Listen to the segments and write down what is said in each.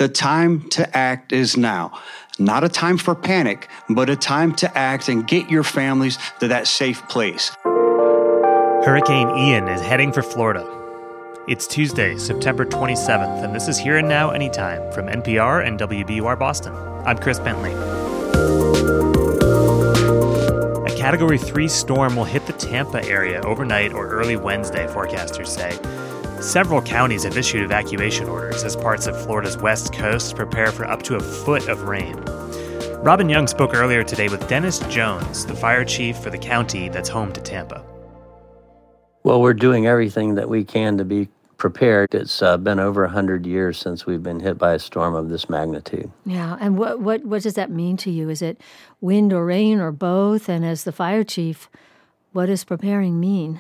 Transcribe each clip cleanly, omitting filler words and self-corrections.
The time to act is now. Not a time for panic, but a time to act and get your families to that safe place. Hurricane Ian is heading for Florida. It's Tuesday, September 27th, and this is Here and Now Anytime from NPR and WBUR Boston. I'm Chris Bentley. A Category 3 storm will hit the Tampa area overnight or early Wednesday, forecasters say. Several counties have issued evacuation orders as parts of Florida's west coast prepare for up to a foot of rain. Robin Young spoke earlier today with Dennis Jones, the fire chief for the county that's home to Tampa. Well, we're doing everything that we can to be prepared. It's been over 100 years since we've been hit by a storm of this magnitude. Yeah, and what does that mean to you? Is it wind or rain or both? And as the fire chief, what does preparing mean?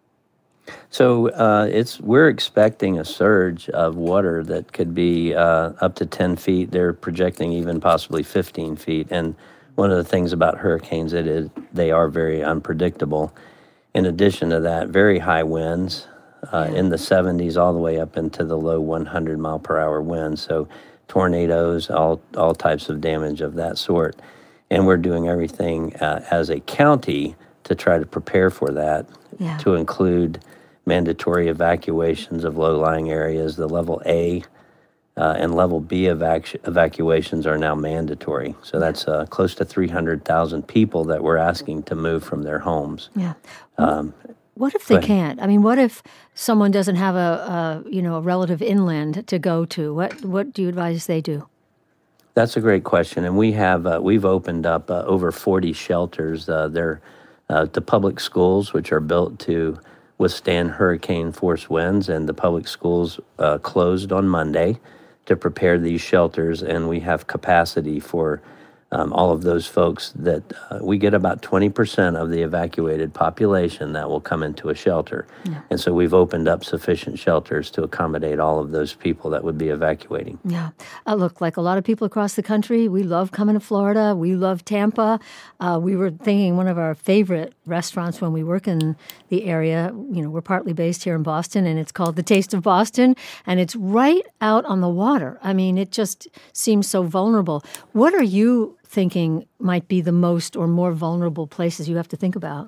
So we're expecting a surge of water that could be up to 10 feet. They're projecting even possibly 15 feet. And one of the things about hurricanes is they are very unpredictable. In addition to that, very high winds in the 70s all the way up into the low 100 mile per hour winds. So tornadoes, all types of damage of that sort. And we're doing everything as a county to try to prepare for that, to include mandatory evacuations of low-lying areas. The level A and level B evacuations are now mandatory. So that's close to 300,000 people that we're asking to move from their homes. Yeah. What if they can't? I mean, what if someone doesn't have a relative inland to go to? What do you advise they do? That's a great question, and we've opened up over 40 shelters. They're the public schools, which are built to withstand hurricane force winds, and the public schools closed on Monday to prepare these shelters, and we have capacity for all of those folks that we get about 20% of the evacuated population that will come into a shelter. Yeah. And so we've opened up sufficient shelters to accommodate all of those people that would be evacuating. Yeah. Look, like a lot of people across the country, we love coming to Florida. We love Tampa. We were thinking one of our favorite restaurants when we work in the area, we're partly based here in Boston, and it's called The Taste of Boston, and it's right out on the water. I mean, it just seems so vulnerable. What are you thinking might be the most or more vulnerable places you have to think about?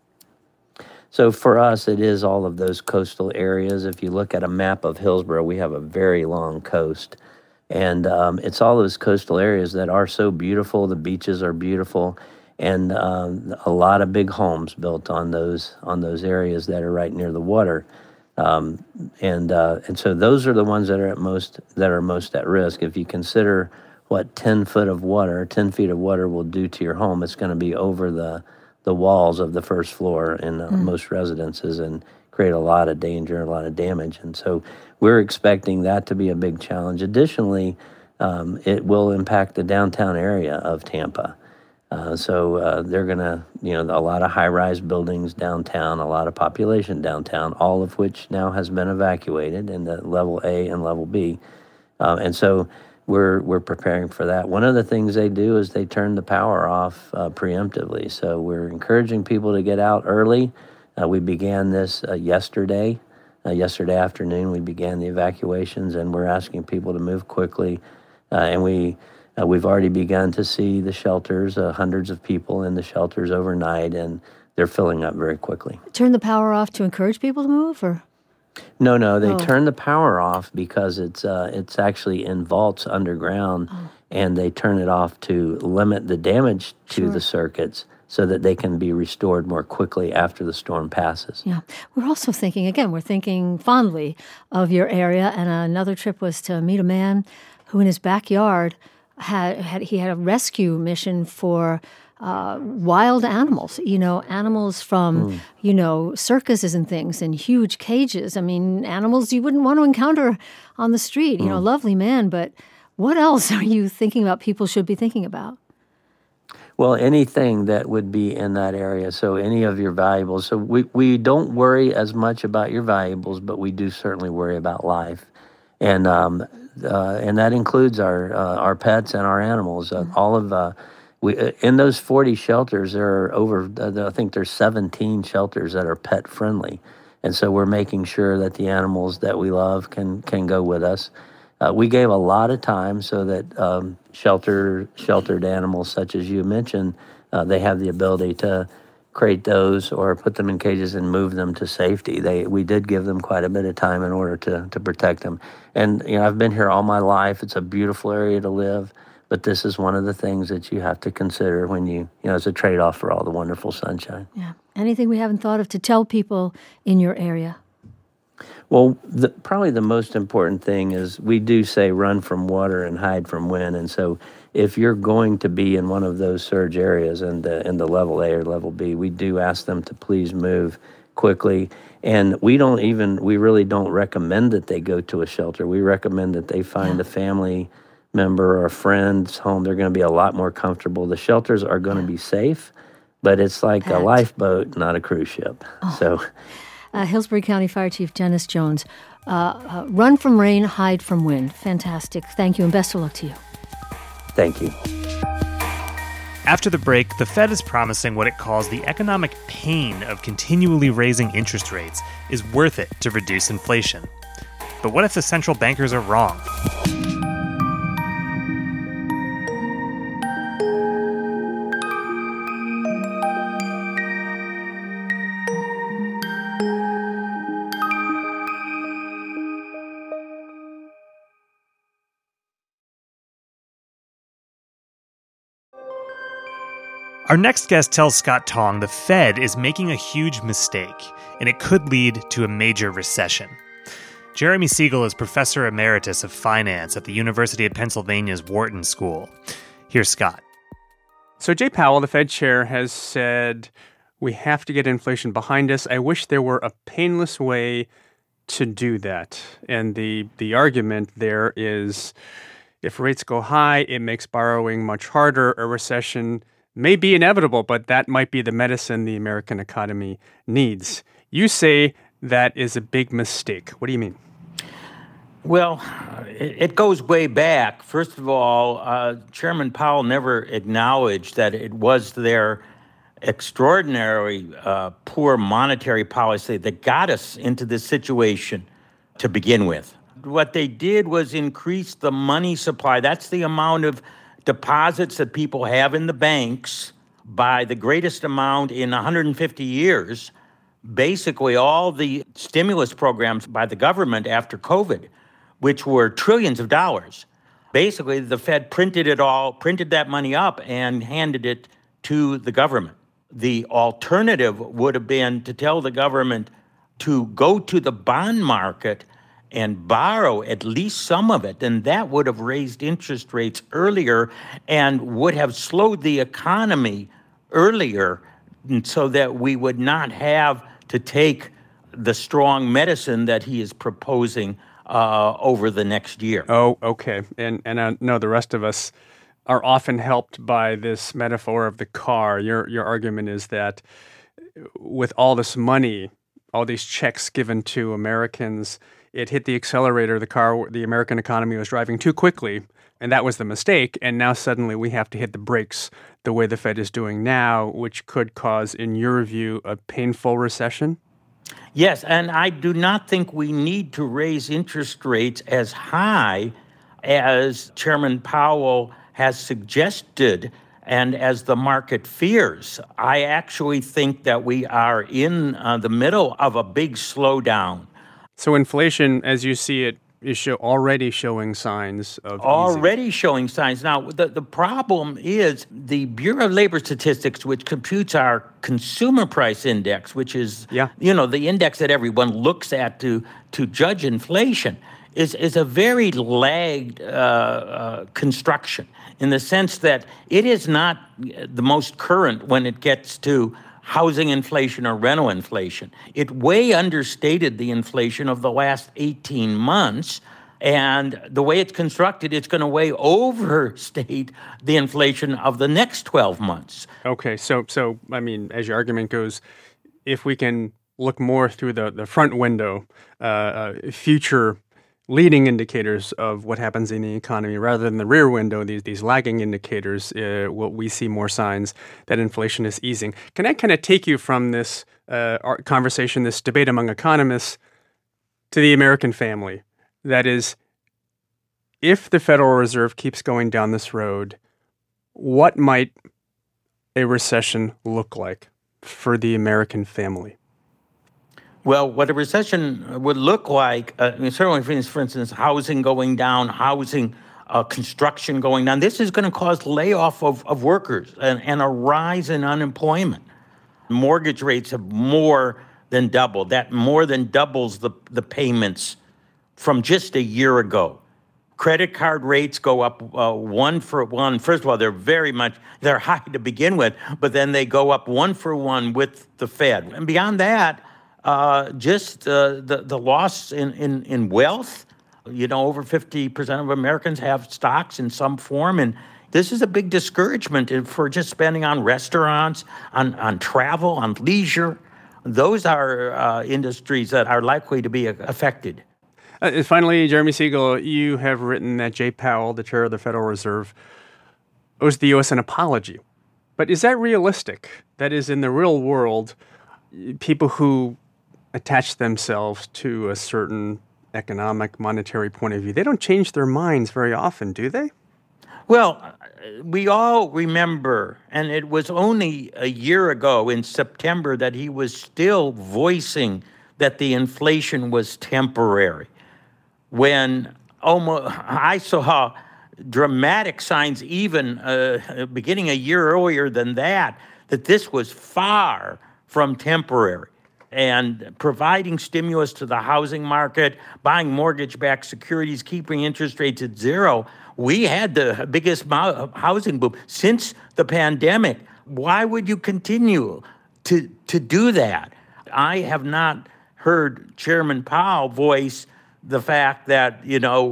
So for us, it is all of those coastal areas. If you look at a map of Hillsborough, we have a very long coast. And it's all those coastal areas that are so beautiful. The beaches are beautiful. And a lot of big homes built on those areas that are right near the water. And so those are the ones that are most at risk. If you consider what 10 feet of water will do to your home, it's going to be over the walls of the first floor in most residences and create a lot of danger, a lot of damage. And so we're expecting that to be a big challenge. Additionally, it will impact the downtown area of Tampa. So they're going to, a lot of high-rise buildings downtown, a lot of population downtown, all of which now has been evacuated in the level A and level B. And so we're preparing for that. One of the things they do is they turn the power off preemptively. So we're encouraging people to get out early. We began this yesterday. Yesterday afternoon, we began the evacuations, and we're asking people to move quickly. And we've already begun to see the shelters, hundreds of people in the shelters overnight, and they're filling up very quickly. Turn the power off to encourage people to move, or? No, they turn the power off because it's actually in vaults underground, and they turn it off to limit the damage to the circuits so that they can be restored more quickly after the storm passes. Yeah. We're also thinking fondly of your area, and another trip was to meet a man who in his backyard had a rescue mission for wild animals, animals from, circuses and things and huge cages. I mean, animals you wouldn't want to encounter on the street. Lovely man, but what else are you thinking about people should be thinking about? Well, anything that would be in that area, so any of your valuables. So we don't worry as much about your valuables, but we do certainly worry about life. And that includes our pets and our animals. All of in those 40 shelters, there are I think there's 17 shelters that are pet friendly, and so we're making sure that the animals that we love can go with us. We gave a lot of time so that sheltered animals such as you mentioned, they have the ability to crate those or put them in cages and move them to safety. We did give them quite a bit of time in order to protect them. And I've been here all my life. It's a beautiful area to live, but this is one of the things that you have to consider when you it's a trade-off for all the wonderful sunshine. Yeah. Anything we haven't thought of to tell people in your area? Well, probably the most important thing is we do say run from water and hide from wind. And so if you're going to be in one of those surge areas in the level A or level B, we do ask them to please move quickly. And we really don't recommend that they go to a shelter. We recommend that they find a family member or a friend's home. They're going to be a lot more comfortable. The shelters are going to be safe, but it's like a lifeboat, not a cruise ship. So. Hillsborough County Fire Chief Dennis Jones. Run from rain, hide from wind. Fantastic. Thank you, and best of luck to you. Thank you. After the break, the Fed is promising what it calls the economic pain of continually raising interest rates is worth it to reduce inflation. But what if the central bankers are wrong? Our next guest tells Scott Tong the Fed is making a huge mistake, and it could lead to a major recession. Jeremy Siegel is Professor Emeritus of Finance at the University of Pennsylvania's Wharton School. Here's Scott. So Jay Powell, the Fed chair, has said, we have to get inflation behind us. I wish there were a painless way to do that. And the argument there is, if rates go high, it makes borrowing much harder. A recession may be inevitable, but that might be the medicine the American economy needs. You say that is a big mistake. What do you mean? Well, it goes way back. First of all, Chairman Powell never acknowledged that it was their extraordinary poor monetary policy that got us into this situation to begin with. What they did was increase the money supply. That's the amount of deposits that people have in the banks by the greatest amount in 150 years. Basically, all the stimulus programs by the government after COVID, which were trillions of dollars. Basically, the Fed printed that money up and handed it to the government. The alternative would have been to tell the government to go to the bond market and borrow at least some of it, and that would have raised interest rates earlier and would have slowed the economy earlier so that we would not have to take the strong medicine that he is proposing over the next year. Oh, okay. And I know the rest of us are often helped by this metaphor of the car. Your argument is that with all this money, all these checks given to Americans, it hit the accelerator. The American economy was driving too quickly, and that was the mistake. And now suddenly we have to hit the brakes the way the Fed is doing now, which could cause, in your view, a painful recession? Yes, and I do not think we need to raise interest rates as high as Chairman Powell has suggested and as the market fears. I actually think that we are in the middle of a big slowdown. So inflation, as you see it, is already showing signs of already showing signs. Now, the problem is the Bureau of Labor Statistics, which computes our consumer price index, which is the index that everyone looks at to judge inflation, is a very lagged construction in the sense that it is not the most current when it gets to housing inflation or rental inflation. It way understated the inflation of the last 18 months. And the way it's constructed, it's going to way overstate the inflation of the next 12 months. Okay, so I mean, as your argument goes, if we can look more through the front window, future leading indicators of what happens in the economy rather than the rear window, these lagging indicators, we see more signs that inflation is easing. Can I kind of take you from this conversation, this debate among economists, to the American family? That is, if the Federal Reserve keeps going down this road, what might a recession look like for the American family? Well, what a recession would look like, certainly, for instance, housing going down, construction going down, this is going to cause layoff of workers and a rise in unemployment. Mortgage rates have more than doubled. That more than doubles the payments from just a year ago. Credit card rates go up 1 for 1. First of all, they're high to begin with, but then they go up 1 for 1 with the Fed. And beyond that, just the loss in wealth. Over 50% of Americans have stocks in some form, and this is a big discouragement for just spending on restaurants, on travel, on leisure. Those are industries that are likely to be affected. Finally, Jeremy Siegel, you have written that Jay Powell, the chair of the Federal Reserve, owes the U.S. an apology. But is that realistic? That is, in the real world, people who attach themselves to a certain economic, monetary point of view, they don't change their minds very often, do they? Well, we all remember, and it was only a year ago in September that he was still voicing that the inflation was temporary. When I saw dramatic signs even beginning a year earlier than that this was far from temporary. And providing stimulus to the housing market, buying mortgage-backed securities, keeping interest rates at zero, we had the biggest housing boom since the pandemic. Why would you continue to do that? I have not heard Chairman Powell voice the fact that,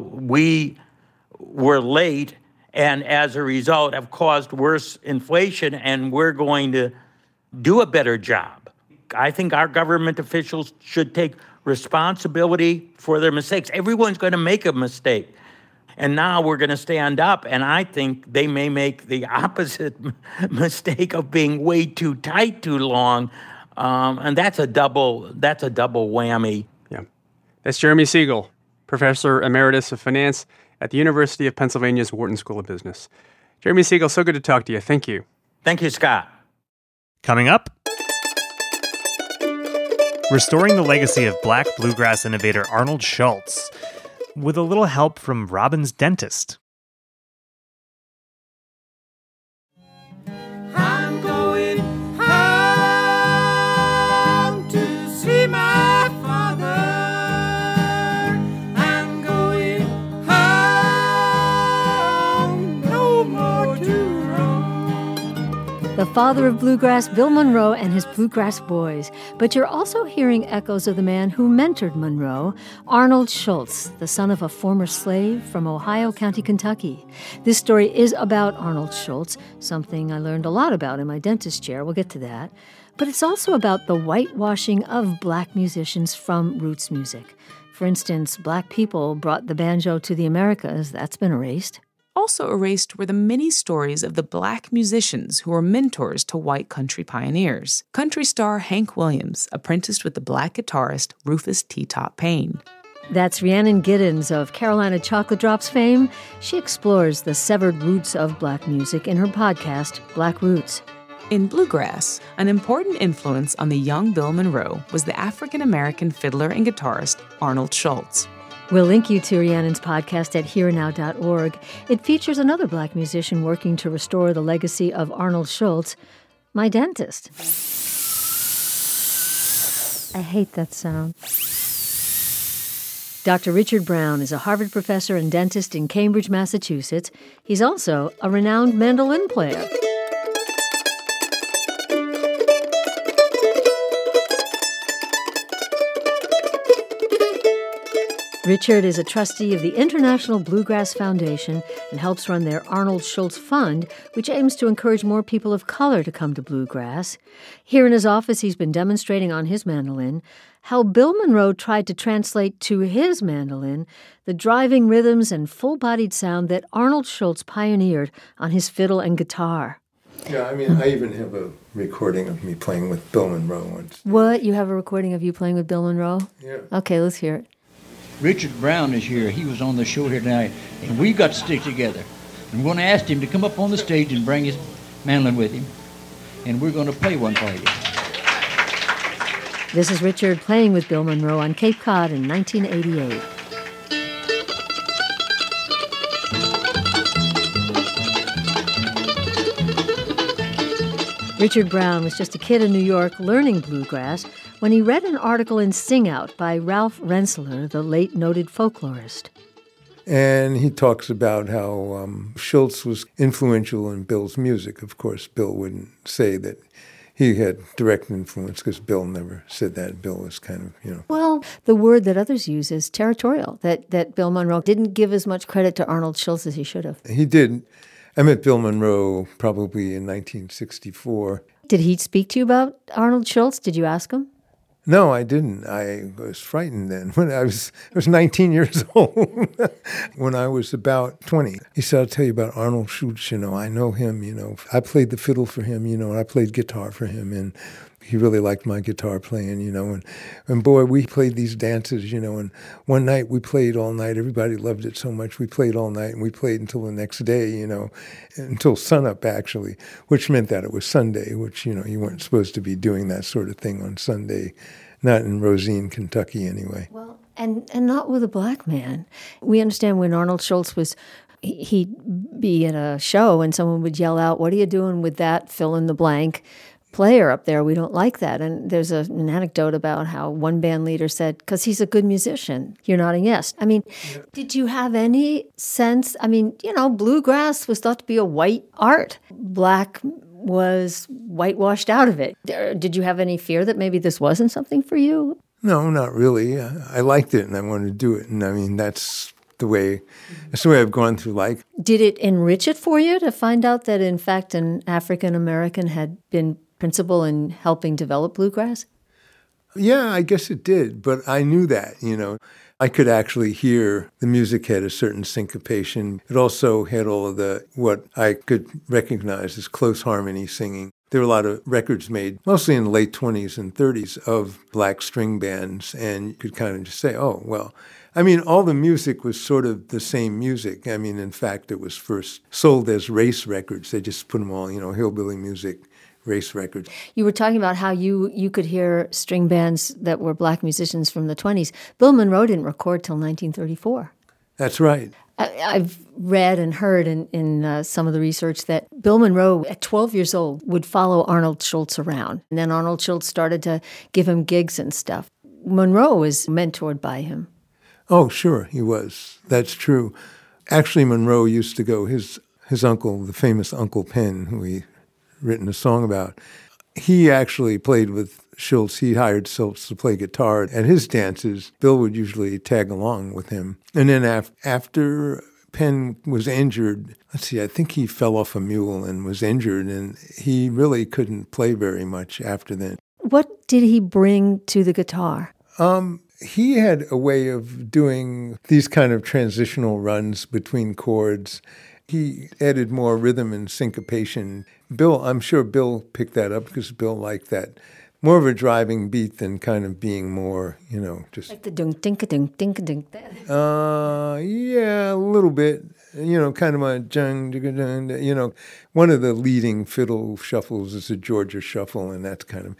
we were late and as a result have caused worse inflation and we're going to do a better job. I think our government officials should take responsibility for their mistakes. Everyone's going to make a mistake. And now we're going to stand up, and I think they may make the opposite mistake of being way too tight too long, and that's a double whammy. Yeah, that's Jeremy Siegel, Professor Emeritus of Finance at the University of Pennsylvania's Wharton School of Business. Jeremy Siegel, so good to talk to you. Thank you. Thank you, Scott. Coming up, restoring the legacy of Black bluegrass innovator Arnold Schultz, with a little help from Robin's dentist. I'm going home to see my father. I'm going home, no more to roam. The father of bluegrass, Bill Monroe, and his Bluegrass Boys. But you're also hearing echoes of the man who mentored Monroe, Arnold Schultz, the son of a former slave from Ohio County, Kentucky. This story is about Arnold Schultz, something I learned a lot about in my dentist chair. We'll get to that. But it's also about the whitewashing of black musicians from roots music. For instance, black people brought the banjo to the Americas. That's been erased. Also erased were the many stories of the black musicians who were mentors to white country pioneers. Country star Hank Williams apprenticed with the black guitarist Rufus T. Top Payne. That's Rhiannon Giddens of Carolina Chocolate Drops fame. She explores the severed roots of black music in her podcast, Black Roots. In bluegrass, an important influence on the young Bill Monroe was the African-American fiddler and guitarist Arnold Schultz. We'll link you to Rhiannon's podcast at hearnow.org. It features another black musician working to restore the legacy of Arnold Schultz, my dentist. I hate that sound. Dr. Richard Brown is a Harvard professor and dentist in Cambridge, Massachusetts. He's also a renowned mandolin player. Richard is a trustee of the International Bluegrass Foundation and helps run their Arnold Schultz Fund, which aims to encourage more people of color to come to bluegrass. Here in his office, he's been demonstrating on his mandolin how Bill Monroe tried to translate to his mandolin the driving rhythms and full-bodied sound that Arnold Schultz pioneered on his fiddle and guitar. Yeah, I even have a recording of me playing with Bill Monroe once. What? You have a recording of you playing with Bill Monroe? Yeah. Okay, let's hear it. Richard Brown is here. He was on the show here tonight, and we got to stick together. I'm going to ask him to come up on the stage and bring his mandolin with him, and we're going to play one for you. This is Richard playing with Bill Monroe on Cape Cod in 1988. Richard Brown was just a kid in New York learning bluegrass when he read an article in Sing Out by Ralph Rensselaer, the late noted folklorist. And he talks about how Schultz was influential in Bill's music. Of course, Bill wouldn't say that he had direct influence because Bill never said that. Bill was kind of, Well, the word that others use is territorial, that Bill Monroe didn't give as much credit to Arnold Schultz as he should have. He did. I met Bill Monroe probably in 1964. Did he speak to you about Arnold Schultz? Did you ask him? No, I didn't. I was frightened then. When I was 19 years old. When I was about 20, he said, "I'll tell you about Arnold Schultz. I know him. I played the fiddle for him. And I played guitar for him, and he really liked my guitar playing. And boy, we played these dances. And one night we played all night. Everybody loved it so much. We played all night, and we played until the next day. Until sunup actually, which meant that it was Sunday, which you weren't supposed to be doing that sort of thing on Sunday." Not in Rosine, Kentucky, anyway. Well, and not with a black man. We understand when Arnold Schultz he'd be at a show and someone would yell out, "What are you doing with that fill-in-the-blank player up there? We don't like that." And there's an anecdote about how one band leader said, "Because he's a good musician." You're nodding yes. I mean, Did you have any sense? I mean, bluegrass was thought to be a white art. Black was whitewashed out of it. Did you have any fear that maybe this wasn't something for you? No, not really. I liked it and I wanted to do it. And I mean, that's the way I've gone through life. Did it enrich it for you to find out that, in fact, an African American had been principal in helping develop bluegrass? Yeah, I guess it did. But I knew that, I could actually hear the music had a certain syncopation. It also had all of what I could recognize as close harmony singing. There were a lot of records made, mostly in the late 20s and 30s, of black string bands, and you could kind of just say, oh, well, I mean, all the music was sort of the same music. I mean, in fact, it was first sold as race records. They just put them all, hillbilly music, race records. You were talking about how you could hear string bands that were black musicians from the 20s. Bill Monroe didn't record till 1934. That's right. I've read and heard in some of the research that Bill Monroe, at 12 years old, would follow Arnold Schultz around. And then Arnold Schultz started to give him gigs and stuff. Monroe was mentored by him. Oh, sure, he was. That's true. Actually, Monroe used to go, his uncle, the famous Uncle Penn, who he written a song about, he actually played with Schultz. He hired Schultz to play guitar at his dances. Bill would usually tag along with him. And then after Penn was injured, I think he fell off a mule and was injured, and he really couldn't play very much after that. What did he bring to the guitar? He had a way of doing these kind of transitional runs between chords. He added more rhythm and syncopation. I'm sure Bill picked that up because Bill liked that. More of a driving beat than kind of being more, just... Like the dunk-dink-a-dunk-dink-a-dunk. Yeah, a little bit. Kind of a jung, one of the leading fiddle shuffles is a Georgia shuffle, and that's kind of...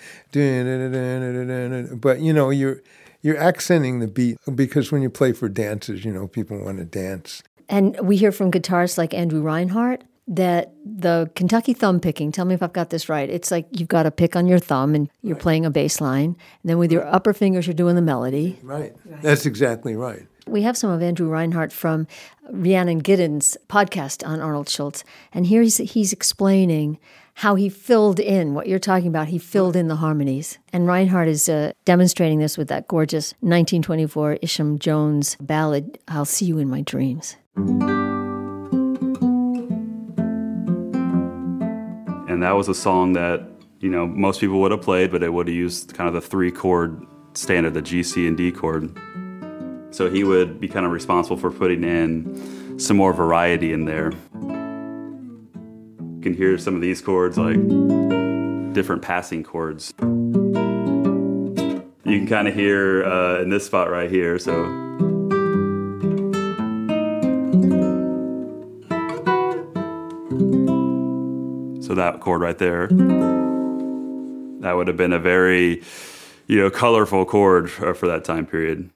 But, you're accenting the beat because when you play for dances, people want to dance. And we hear from guitarists like Andrew Reinhardt that the Kentucky thumb picking, tell me if I've got this right, it's like you've got a pick on your thumb and you're playing a bass line, and then with your upper fingers you're doing the melody. Right. That's exactly right. We have some of Andrew Reinhardt from Rhiannon Giddens' podcast on Arnold Schultz, and here he's explaining how he filled in what you're talking about. He filled in the harmonies. And Reinhardt is demonstrating this with that gorgeous 1924 Isham Jones ballad, I'll See You in My Dreams. And that was a song that, most people would have played, but it would have used kind of the 3-chord standard, the G, C, and D chord. So he would be kind of responsible for putting in some more variety in there. You can hear some of these chords, like different passing chords. You can kind of hear in this spot right here, so... So that chord right there, that would have been a very, colorful chord for that time period.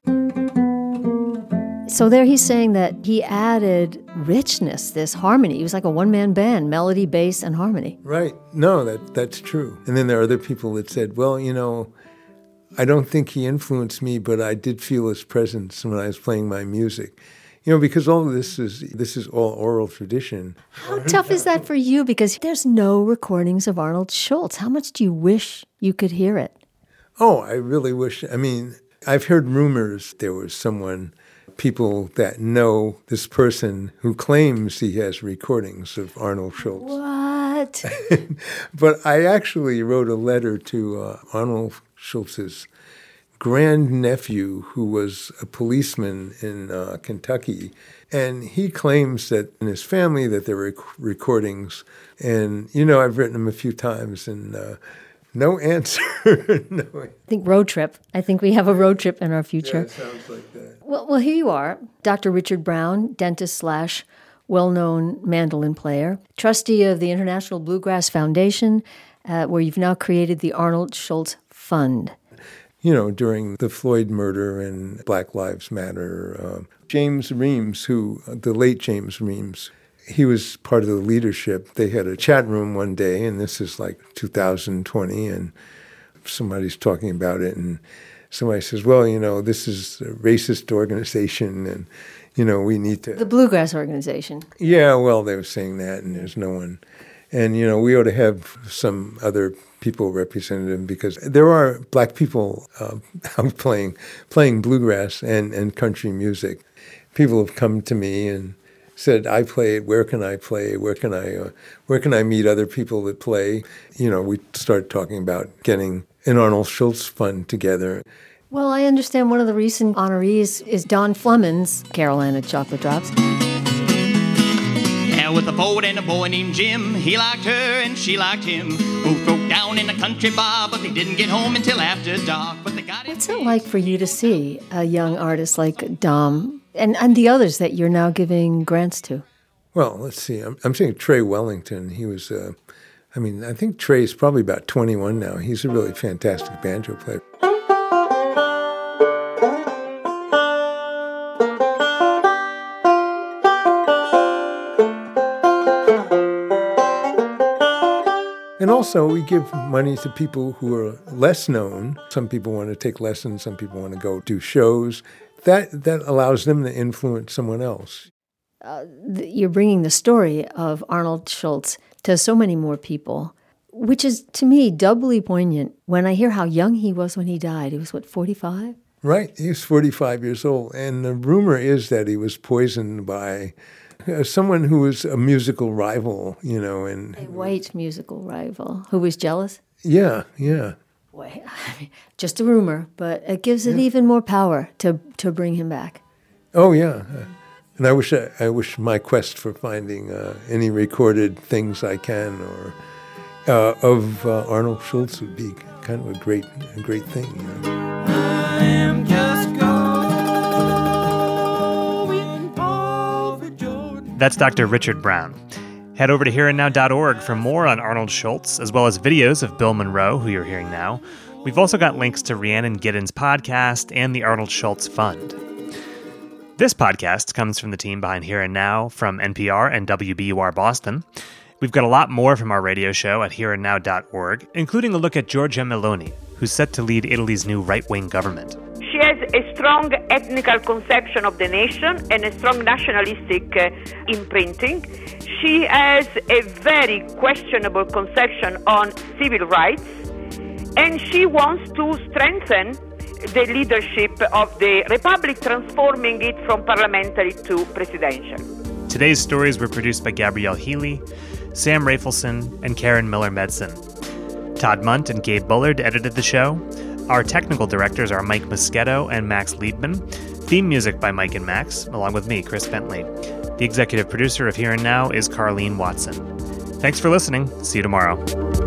So there he's saying that he added richness, this harmony. He was like a one-man band, melody, bass, and harmony. Right. No, that's true. And then there are other people that said, well, I don't think he influenced me, but I did feel his presence when I was playing my music. Because all of this is all oral tradition. How tough is that for you? Because there's no recordings of Arnold Schultz. How much do you wish you could hear it? Oh, I really wish. I've heard rumors there was people that know this person who claims he has recordings of Arnold Schultz. What? But I actually wrote a letter to Arnold Schultz's grandnephew, who was a policeman in Kentucky, and he claims that in his family that there were recordings. And, I've written him a few times, and no answer. No. I think road trip. I think we have a road trip in our future. Yeah, it sounds like that. Well, here you are, Dr. Richard Brown, dentist / well-known mandolin player, trustee of the International Bluegrass Foundation, where you've now created the Arnold Schultz Fund. During the Floyd murder and Black Lives Matter, James Reams, the late James Reams, he was part of the leadership. They had a chat room one day, and this is like 2020, and somebody's talking about it, and somebody says, well, this is a racist organization, and, we need to... The Bluegrass Organization. Yeah, well, they were saying that, and there's no one... And, we ought to have some other people represented him, because there are black people out playing bluegrass and country music. People have come to me and said, I play it, where can I play? Where can I meet other people that play? We started talking about getting an Arnold Schultz fund together. Well, I understand one of the recent honorees is Don Fleming's Carolina Chocolate Drops. With a poet and a boy named Jim, he liked her and she liked him. Both broke down in a country bar, but they didn't get home until after dark. But they got What's it like for you to see a young artist like Dom and the others that you're now giving grants to? Well, let's see. I'm saying Trey Wellington. He was, I think Trey's probably about 21 now. He's a really fantastic banjo player. And also, we give money to people who are less known. Some people want to take lessons. Some people want to go do shows. That allows them to influence someone else. You're bringing the story of Arnold Schultz to so many more people, which is, to me, doubly poignant when I hear how young he was when he died. He was, 45? Right. He was 45 years old. And the rumor is that he was poisoned by... someone who was a musical rival, and... A white musical rival who was jealous? Yeah. Boy, just a rumor, but it gives it even more power to bring him back. Oh, yeah. And I wish my quest for finding any recorded things I can of Arnold Schultz would be kind of a great thing, I am just That's Dr. Richard Brown. Head over to hereandnow.org for more on Arnold Schultz, as well as videos of Bill Monroe, who you're hearing now. We've also got links to Rhiannon Giddens' podcast and the Arnold Schultz Fund. This podcast comes from the team behind Here and Now from NPR and WBUR Boston. We've got a lot more from our radio show at hereandnow.org, including a look at Giorgia Meloni, who's set to lead Italy's new right-wing government. She has a strong ethnical conception of the nation and a strong nationalistic imprinting. She has a very questionable conception on civil rights, and she wants to strengthen the leadership of the republic, transforming it from parliamentary to presidential. Today's stories were produced by Gabrielle Healy, Sam Rafelson, and Karen Miller-Medson. Todd Munt and Gabe Bullard edited the show. Our technical directors are Mike Moschetto and Max Liedman. Theme music by Mike and Max, along with me, Chris Bentley. The executive producer of Here and Now is Carlene Watson. Thanks for listening. See you tomorrow.